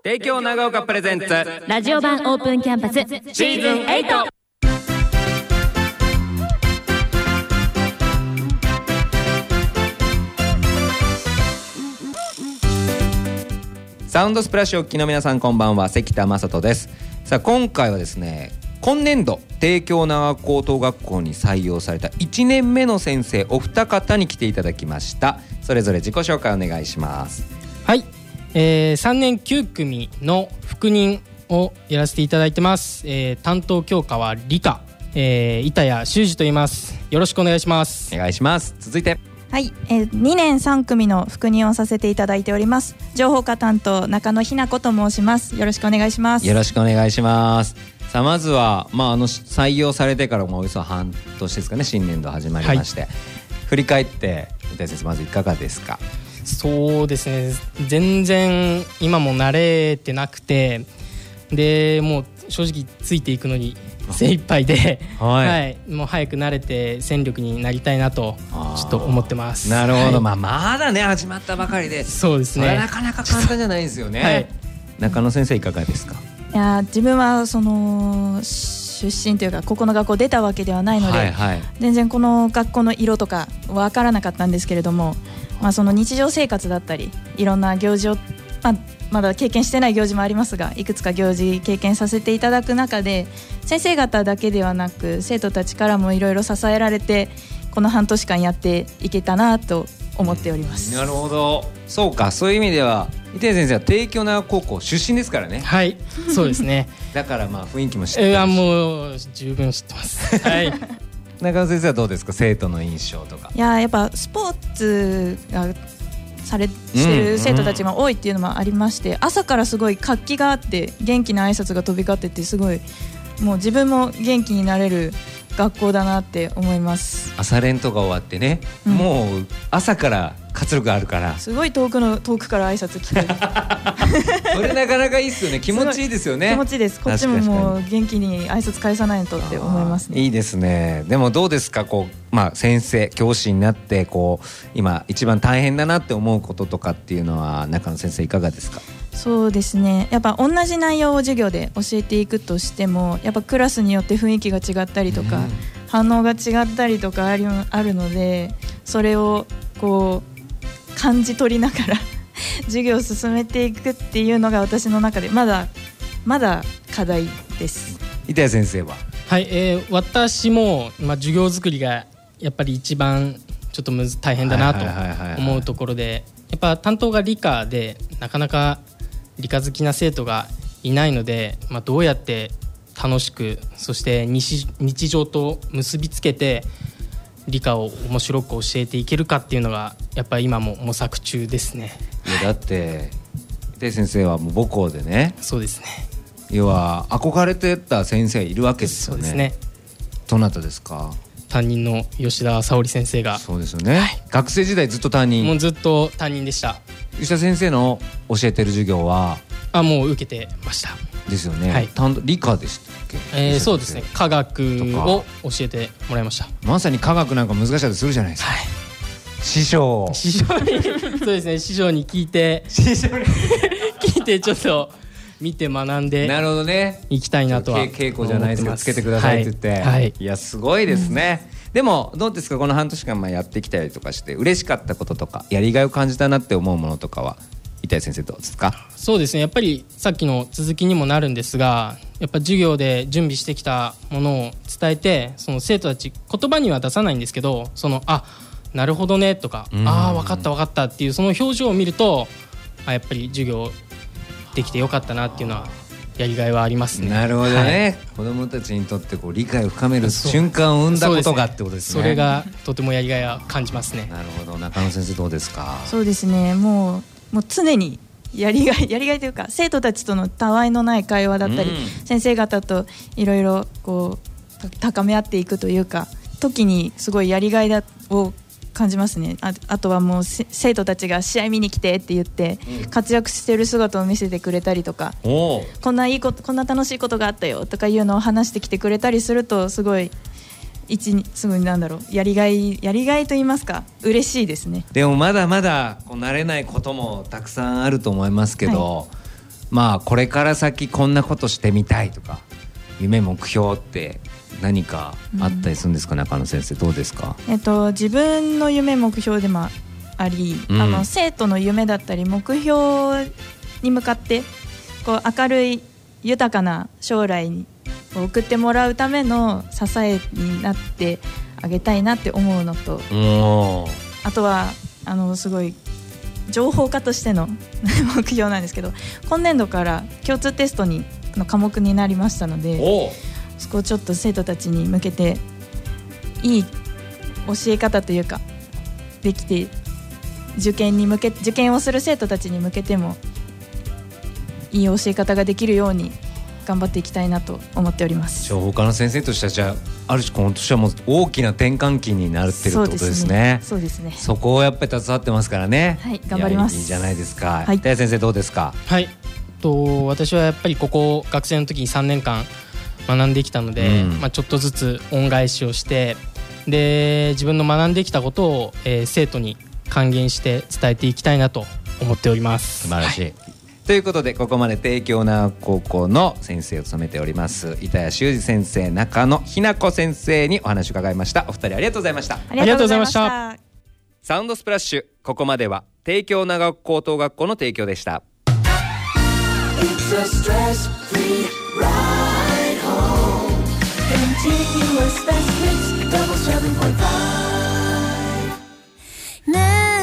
帝京長岡プレゼンツラジオ版オープンキャンパスシーズン8。 サウンドスプラッシュお聞きの皆さん、こんばんは。関田正人です。さあ、今回はですね、今年度帝京長岡高等学校に採用された1年目の先生お二方に来ていただきました。それぞれ自己紹介お願いします。 はい、3年9組の副任をやらせていただいてます。担当教科は理科、板谷修二と言います。よろしくお願いします。 お願いします。続いて、 はい、2年3組の副任をさせていただいております。情報科担当中野ひな子と申します。よろしくお願いします。 よろしくお願いします。さあ、まずは、採用されてからもおよそ半年ですかね、新年度始まりまして、はい、振り返って板谷先生、まずいかがですか？ そうですね、全然今も慣れてなくて、でもう正直ついていくのに精一杯で、はいはい、もう早く慣れて戦力になりたいなとちょっと思ってます。 なるほど、 はい、 まだね始まったばかりで、 そうですね、 それはなかなか簡単じゃないですよね、はい、中野先生いかがですか？ いや、自分はその出身というかここの学校出たわけではないので、はいはい、全然この学校の色とか分からなかったんですけれども、その日常生活だったりいろんな行事を、まだ経験してない行事もありますが、いくつか行事経験させていただく中で、先生方だけではなく生徒たちからもいろいろ支えられて、この半年間やっていけたなと思っております。 なるほど、そうか、そういう意味では板谷先生は帝京長岡高校出身ですからね。はい、 そうですねだから雰囲気も知ってるし、 もう十分知ってますはい中野先生はどうですか、生徒の印象とか？ やっぱスポーツがしてる生徒たちも多いっていうのもありまして、朝からすごい活気があって元気な挨拶が飛び交ってて、すごいもう自分も元気になれる学校だなって思います。 朝練とか終わってね、もう朝から活力があるから、 すごい遠くから挨拶来てるそれなかなかいいですよね。気持ちいいですよね。 気持ちいいです。こっちももう元気に挨拶返さないとって思いますね。 いいですね。でもどうですか、先生教師になって今一番大変だなって思うこととかっていうのは中野先生いかがですか？ そうですね、やっぱ同じ内容を授業で教えていくとしても、やっぱクラスによって雰囲気が違ったりとか、反応が違ったりとかあるので、それを感じ取りながら授業を進めていくっていうのが私の中でまだ課題です。 板谷先生は？ はい、私も、授業作りがやっぱり一番ちょっと大変だなと思うところで、やっぱ担当が理科でなかなか理科好きな生徒がいないので、どうやって楽しく、そして日常と結びつけて理科を面白く教えていけるかっていうのがやっぱり今も模索中ですね。 だって板谷先生はもう母校でね。 そうですね、 要は憧れてた先生いるわけですよね。 そうですね。 どなたですか？ 担任の吉田沙織先生が。 そうですよね、はい、学生時代ずっと担任？ もうずっと担任でした。 吉田先生の教えてる授業はもう受けてましたですよね、はい、理科でしたっけ？ そうですね、科学を教えてもらいました。 まさに科学なんか難しかったりするじゃないですか、はい、師匠にそうですね、師匠に聞いてちょっと見て学んで、なるほどね、いきたいなとは稽古じゃないですけどつけてくださいって言って、はい、いやすごいですね、でもどうですか、この半年間やってきたりとかして嬉しかったこととかやりがいを感じたなって思うものとかは板谷先生どうですか？ そうですね、やっぱりさっきの続きにもなるんですが、やっぱ授業で準備してきたものを伝えて、その生徒たち言葉には出さないんですけど、なるほどねとか、分かったっていうその表情を見ると、やっぱり授業できてよかったなっていうのはやりがいはありますね。 なるほどね、はい、子どもたちにとって理解を深める瞬間を生んだことがってことですね。 それがとてもやりがいは感じますね。 なるほど、中野先生どうですか？ そうですね、もう常にやりがいというか、生徒たちとのたわいのない会話だったり、先生方といろいろ高め合っていくというか時にすごいやりがいを感じますね。あとはもう生徒たちが試合見に来てって言って活躍してる姿を見せてくれたりとか、こんな楽しいことがあったよとかいうのを話してきてくれたりすると、すごいやりがいと言いますか、嬉しいですね。 でもまだまだ慣れないこともたくさんあると思いますけど、 まあこれから先こんなことしてみたいとか夢目標って何かあったりするんですか、中野先生どうですか？ 自分の夢目標でもあり、生徒の夢だったり目標に向かってこう明るい豊かな将来を送ってもらうための支えになってあげたいなって思うのと、あとはすごい情報科としての目標なんですけど、今年度から共通テストの科目になりましたので、そこをちょっと生徒たちに向けていい教え方というかできて、受験をする生徒たちに向けてもいい教え方ができるように頑張っていきたいなと思っております。 情報科の先生としてはじゃあある種今年はもう大きな転換期になってるってことですね。 そうですね。 そこをやっぱり携わってますからね。 はい、頑張ります。 いいじゃないですか。 はい、 田谷先生どうですか？ はい、私はやっぱりここ学生の時に3年間学んできたので、ちょっとずつ恩返しをしてで自分の学んできたことを、生徒に還元して伝えていきたいなと思っております。 素晴らしい、ということでここまで帝京長高校の先生を務めております板谷修二先生、中野日菜子先生にお話を伺いました。お二人ありがとうございました。 ありがとうございました。 サウンドスプラッシュ、ここまでは帝京長高高等学校の提供でした。 Continuous fast hits, double 7.5